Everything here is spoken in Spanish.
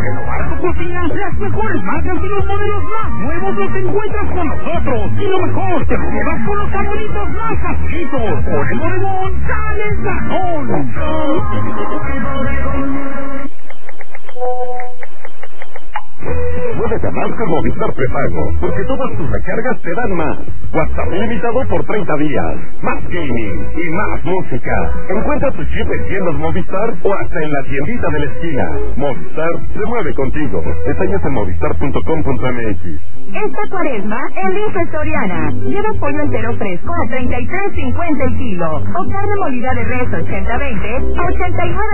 renovar tu cocina, las mejores marcas y los modelos más nuevos los encuentras con nosotros. Y lo mejor, te lo llevas con los favoritos más facilitos. Por el bodegón, sale el sazón. Muévete más con Movistar Prepago, porque todas tus recargas te dan más. WhatsApp ilimitado por 30 días, más gaming y más música. Encuentra tu chip en tiendas Movistar o hasta en la tiendita de la esquina. Movistar se mueve contigo. Detalles en movistar.com.mx. Esta cuaresma, elige Soriana. Lleva pollo entero fresco a $33.50 el kilo. O carne molida de res 80-20 a $89.